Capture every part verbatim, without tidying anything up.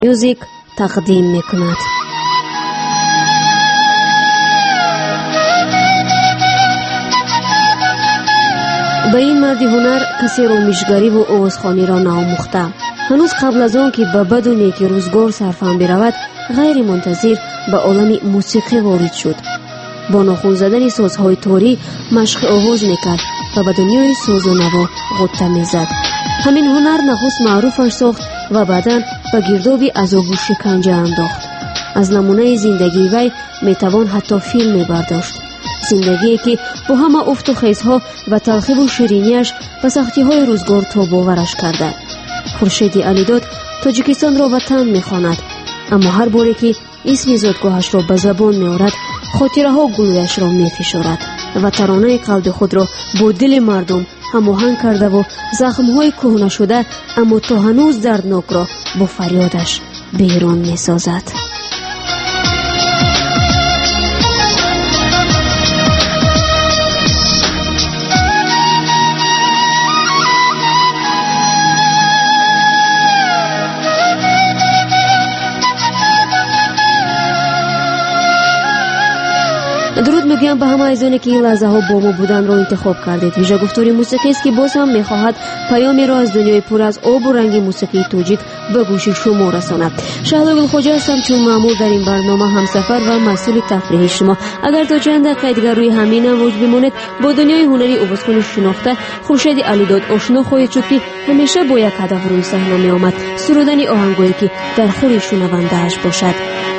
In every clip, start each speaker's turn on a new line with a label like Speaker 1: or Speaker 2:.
Speaker 1: میوزیک تقدیم میکند. به این مرد هنر کسی رومیشگری و آوازخوانی را ناموخته. هنوز قبل از آن که به بد و نیکی روزگار سرفهم برود، غیر منتظر به عالم موسیقی وارد شد. با ناخون زدن سازهای تاری مشق آواز میکرد و به دنیای ساز و نوا غوطه میزد. همین هنر نخست معروفش ساخت و بعداً به گردابی عذاب و شکنجه انداخت. از نمونه زندگی وی میتوان حتی فیلم برداشت. زندگی که با همه افت و خیزها و تلخی و شیرینیش به سختی های روزگار تا باورش کرده. خورشید علیداد تاجیکستان را وطن میخواند، اما هر باری که اسم زادگاهش را به زبان میآورد خاطره ها گلویش را میفشارد و ترانه قلب خود را با دل مردم هماهنگ کرده و زخم‌های کهنه شده اما تا هنوز دردناک را با فریادش بیرون می‌سازد. درود میگم به همه عزیزانی که این لحظه ها با ما بودن را انتخاب کردید. ویژه گفتاری موسیقی است که باز هم میخواهد پیامی را از دنیای پر از آب و رنگ موسیقی توجیک به گوش شما رساند. شهلا گلخوجا هستم، چون معمول در این برنامه همسفر و مسئول تفریح شما. اگر تا چند دقیقه دیگر روی همین امواج بمانید با دنیای هنری آوازخوان شناخته خورشید علیداد آشنا خواهید شد که همیشه با یک هدف روی صحنه می آمد: سرودن آهنگایی که در خور شنونده اش باشد.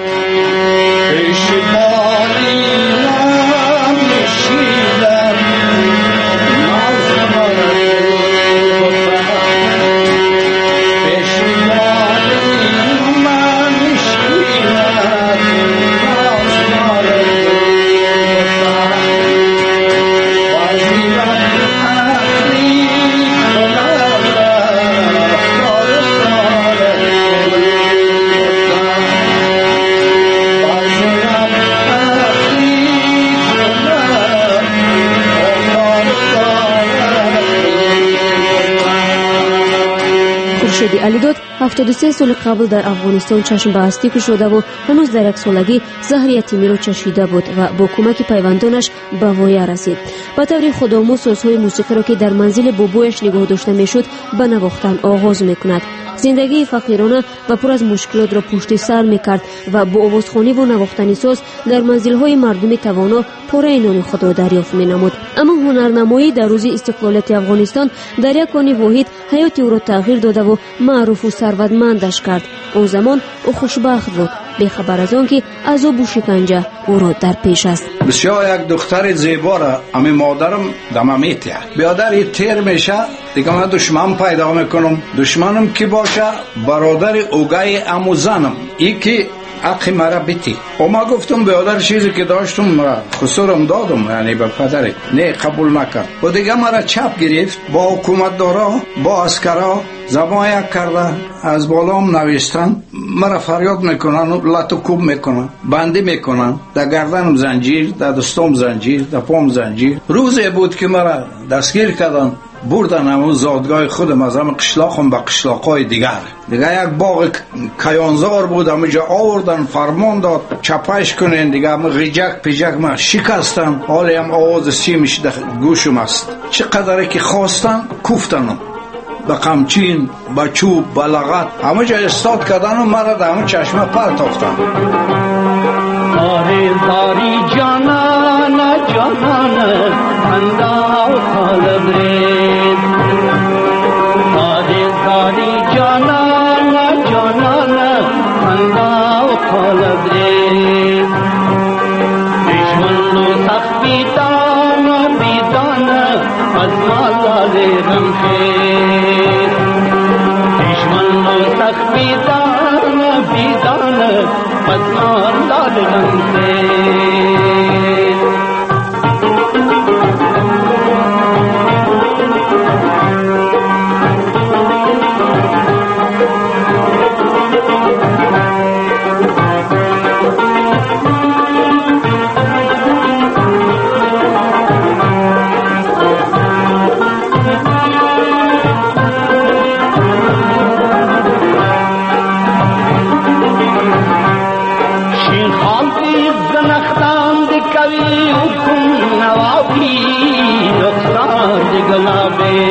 Speaker 1: خورشید علیداد هفتاد و سه سال قبل در افغانستان چشم به هستی کشیده و هنوز در یک سالگی زهر یتیمی را چشیده بود و با کمک پیوندانش به وایه رسید. با طور خودآموز سازهای موسیقی را که در منزل بابایش نگاه داشته میشد به نواختن آغاز میکند. زندگی فقیرانه و پر از مشکلات را پشت سر میکرد و با آوازخوانی و نواختن ساز در منزل‌های مردم توانا پاره نان خود را دریافت مینمود. اما هنرنمایی در روز استقلالیت افغانستان در یک آن واحد حیات او را تغییر داده و معروف و ثروتمندش کرد. اون زمان او خوشبخت بود، بی‌خبر از آن که عذاب و شکنجه او را در پیش است.
Speaker 2: بسیار یک دختر زیبا را امی مادرم دم میتیه، بیادر تیر میشه دیگه من دشمن پیدا میکنم. دشمنم کی باشه؟ برادر اوگای امو زنم، ای که اقی مرا بیتی. و ما گفتم بیادر چیزی که داشتم خسورم دادم، یعنی به پدر نه قبول نکرد و دیگه مرا چپ گرفت. با حکومت دارا با اسکرا زبان یک کرده، از بالام نوشتن، مرا فریاد میکنن و لطو کوب میکنن، بندی میکنن، در گردنم زنجیر، در دستم زنجیر، در پام زنجیر. روزی بود که مرا دستگیر کردن بردن همون زادگاه خودم از همون قشلاقم به قشلاقای دیگر. دیگه یک باغ کیانزار بود، همونجا آوردن فرمان داد چپش کنین. دیگه همون غیجک پیجک من شکستن، حالی هم آواز سیمش در گوشم است. چقدر که خواستن کوفتنم به قمچین، به چوب، به لغت همونجا استاد کردن و مرا در همون چشمه پرتافتن.
Speaker 3: آره داری جانان جانان خندا و خالب رید، آره داری جانان جانان خندا و خالب رید. دشمن و سخت بیدان بیدان از مالال رمخید. دشمن و سخت بیدان بیدان از مالال رمخید. کبی کن نوابی رخسار گلابه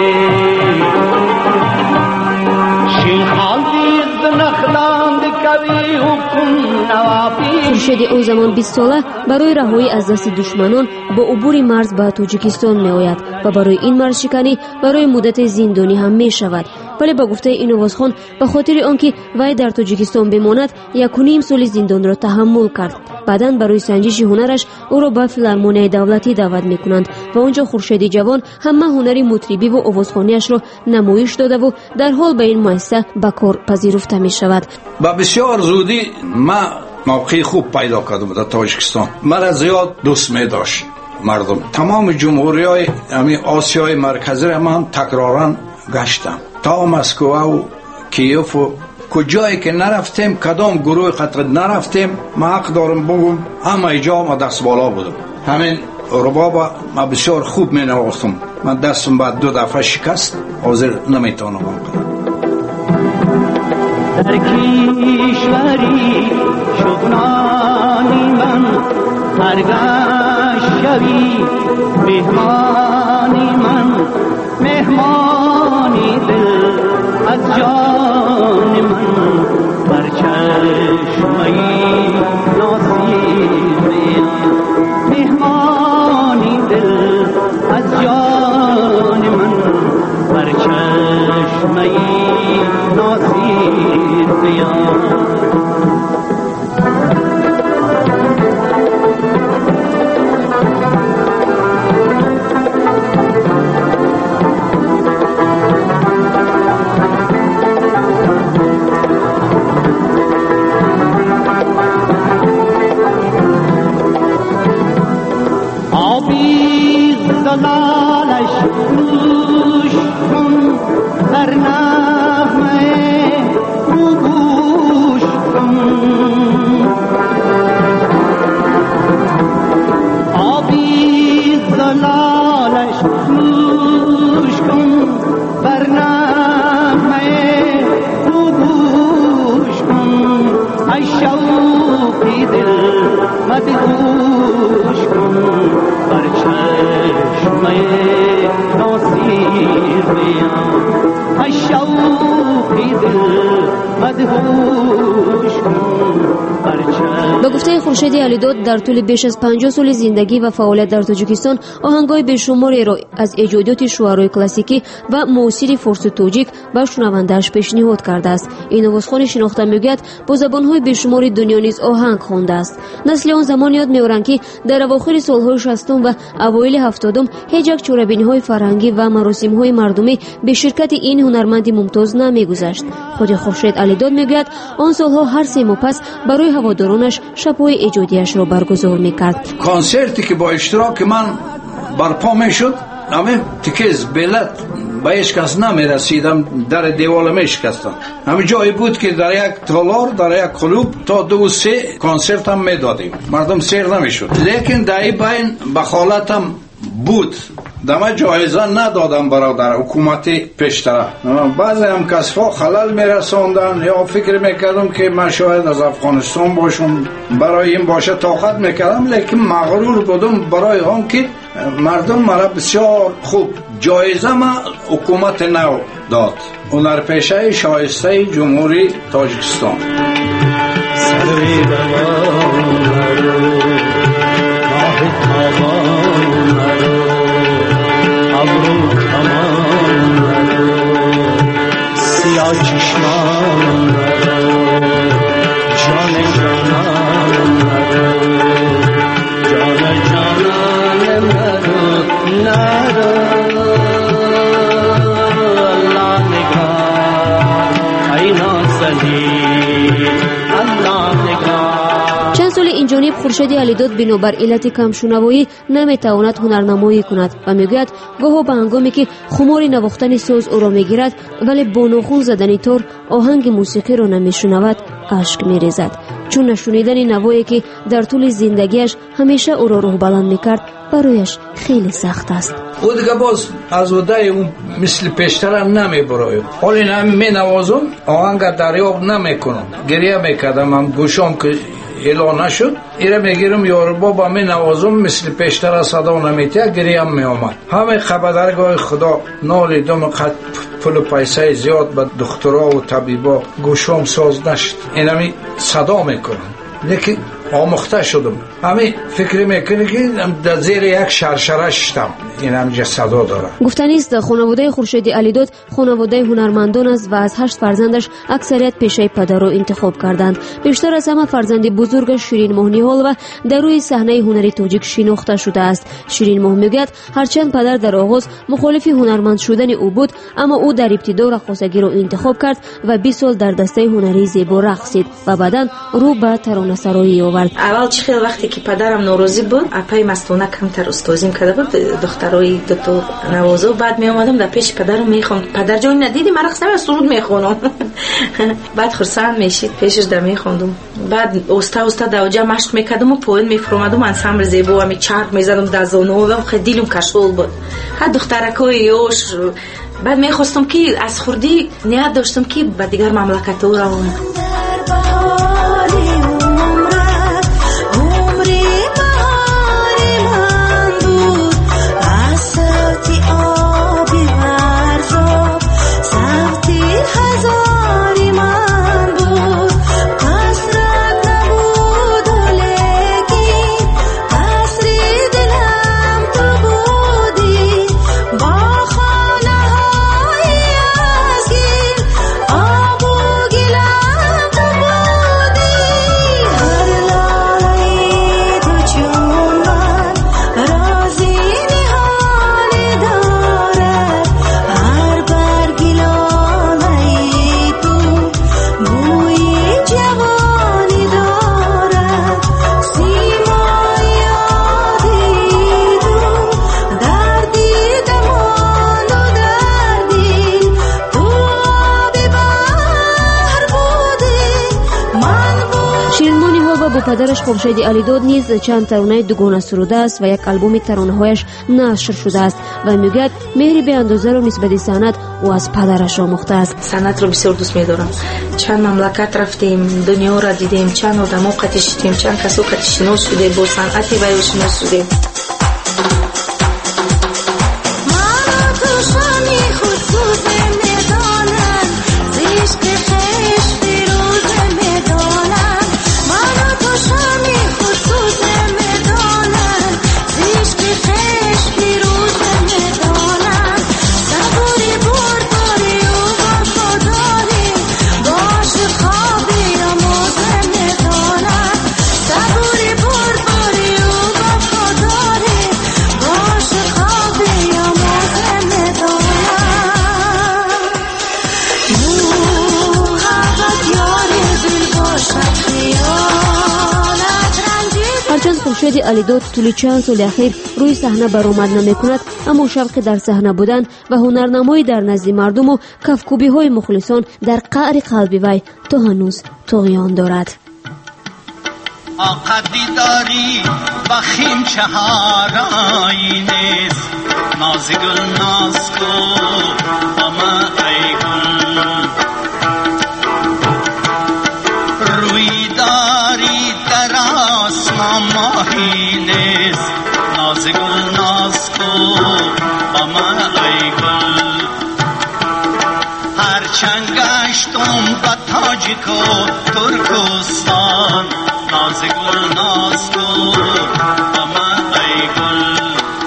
Speaker 3: شیخان دید نخلاند کبی کن نوابی.
Speaker 1: خورشید اون زمان بیست ساله برای رهایی از دست دشمنان با عبور مرز به تاجیکستان می آید و برای این مرز شکنی برای مدت زندانی هم می شود. ولی با گفته این نوازخان به خاطر آنکه وی در تاجیکستان بماند یک و نیم سال زندان را تحمل کرد. بعداً برای سنجش هنرش او را به فیلارمونیای دولتی دعوت میکنند و آنجا خورشید جوان همه هنری مطربی و آوازخوانیش را نمایش داده و در حال به این مؤسسه به کار پذیرفته می شود.
Speaker 2: با بسیار زودی ما موقع خوب پیدا کردم در تاجیکستان. مرا زیاد دوست می داشت مردم. تمام جمهوری های امی آسیای مرکزی را من تکرارا گشتم تا مسکو و کیف و کجایی که نرفتیم، کدام گروه خطر نرفتیم، ما حق دارم بگم همه جا ما دست بالا بودم. همین ربابا ما بسیار خوب می نواختم. من دستم بعد دو دفعه شکست، حاضر نمیتونم بکنم.
Speaker 3: در کشوری شغنانی من هرگاه شوی مهمانی من مهمانی دل از جان من بر چشمه‌ی ناصیب مهمانی دل از جان من بر چشمه‌ی ناصیب
Speaker 1: با گفته خورشید علیداد در طول بیش از پنجاه سال زندگی و فعالیت در تاجیکستان آهنگای بیشماری را از ایجادات شعرهای کلاسیکی و موسیقی فارس و تاجیک به شنونده‌اش پیشنهاد کرده است. این نوازخوان شناخته میگوید با زبان‌های بیشماری دنیا نیز آهنگ خوانده است. نسل آن زمان یاد می‌آورند که در اواخر سال‌های شصتم و اوایل هفتادم هیچ یک چوربینی‌های فرهنگی و مراسم‌های مردمی به شرکت این هنرمند ممتاز نمی‌گذشت. خود خورشید علیداد میگوید آن سال‌ها هر سه ماه پس برای هوادارانش شب‌های ایجادیش را برگزار می‌کرد.
Speaker 2: کنسرتی که با اشتراک من برپا می‌شد، همه تیکز بلت با هیچ کس نمی‌رسیدم، در دیوال می‌شکستم. همین جایی بود که در یک تالار در یک کلوب تا دو سه کنسرت هم می‌دادیم، مردم سیر نمی‌شد. لیکن در این بین بخالتم بود، دم جایزه ندادم برادر حکومتی پیشتر. بعضی هم کسفا خلل میرساندن یا فکر میکردم که من شاید از افغانستان باشم، برای این باشه طاقت میکردم، لیکن مغرور بودم برای هم که مردم مرا بسیار خوب جایزه ما حکومت نو داد. هنرپیشه شایسته جمهوری تاجیکستان. سروی سیاه چشمان جان جانان جان جانان مرو نرو الله نگاه اینا سلی الله نگاه.
Speaker 1: چند سال این جانب خورشید علیداد بنابر علت کمشنوایی نمیتواند هنرنمایی کند و میگوید گاهی به هنگامی که خمار نواختن ساز او را میگیرد ولی با ناخن زدن تار آهنگ موسیقی را نمیشنود اشک میریزد، چون نشنیدن نوایی که در طول زندگیش همیشه او را روح بلند میکرد برایش خیلی سخت است.
Speaker 2: او دیگه باز از ودای اون مثل پیشتر نمی برایم، حالی نمی نوازم آهنگ دریاب نمی کنم، گریه میکردم، هم گوشم که اعلان نشد ایره میگیرم یاربا با من نوازم مثل پیشتر از صدا نمیتیه گریم میامد همه خبردارگاه خدا نال دم قد پول پیسه زیاد به دکترها و طبیبا گوشم ساز نشد اینمی صدا میکنم لیکن آموخته شدم همه فکر میکنه که در زیر یک شرشره شدم این همجا صدا داره.
Speaker 1: گفتنی است خانواده خورشید علیداد خانواده هنرمندان است و از هشت فرزندش اکثریت پیشه پدر رو انتخاب کردند. بیشتر از همه فرزند بزرگش شیرین ماه نیهال و در روی صحنه هنری تاجیک شناخته شده است. شیرین ماه میگوید هرچند پدر در آغاز مخالف هنرمند شدن او بود اما او در ابتدا رقاصگی را انتخاب کرد و بیست سال در دسته هنری زیبا رقصید و بعداً رو به ترانه‌سرایی آورد.
Speaker 4: اول چه خیلی وقتی که پدرم ناراضی بود اپای مستانه کمتر استادیم کرده بود دخترای دو تا نوازو بعد می اومدم در پیش پدرم میخوام پدر جان ندیدی من رقص نمی سرود میخونم بعد خرسند میشید پیشش در میخوندم بعد اوستا اوستا دوجا مشق میکردم و پوین میفرمادم انسامبل زیبا می چرخ میزدم دزونو و خیلی دلم کشول بود ها دخترکای یوش بعد میخواستم که از خردی نیت داشتم که به دیگر مملکت‌ها روم.
Speaker 1: پدرش خورشید علیداد نیز چند ترانه دوگانه سروده است و یک آلبوم ترانه‌هایش نشر شده است و میگوید مهری به اندازه را نسبت سنت او از پدرش آموخته است.
Speaker 4: سنت رو بسیار دوست می‌دارم. چند مملکت رفتیم، دنیا را دیدیم، چند آدم‌ها قطعشیم، چند کسو قطعشناس شده، با صنعت وی آشنا شدیم.
Speaker 1: خورشید علیداد طول چند سال اخیر روی صحنه برآمد نمی‌کند اما شوق در صحنه بودن و هنرنمایی در نزد مردم و کفکوبی های مخلصان در قعر قلب وی تا هنوز طغیان دارد.
Speaker 3: آقدی داری بخیم چهارایی نیست ناز گل ناز کو اما ای گل روی داری در آسمان ماهی نیست ناز گل ناز کو اما ای گل هرچند گشتم به تاجیک و ترکستان ناز گل ناز کو اما ای گل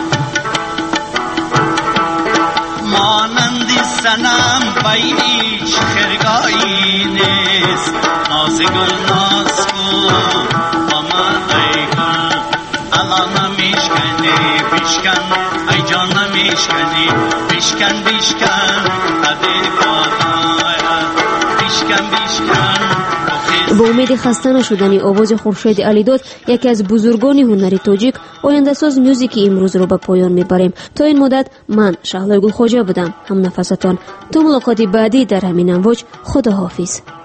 Speaker 3: مانندی سنم بین هیچ خرگاهی نیست ناز گل ناز کو اما ای گل الان نمیشکنی بیشکن ای جان نمیشکنی بیشکن بیشکن ادی پاهای بیشکن بیشکن.
Speaker 1: با امید خسته نشدن آواز خورشید علیداد یکی از بزرگان هنری تاجیک آینده ساز موزیک امروز رو به پایان میبریم. تا این مدت من شهلا گل خواجه بودم هم نفستان. تا ملاقاتی بعدی در همین امواج خدا حافظ.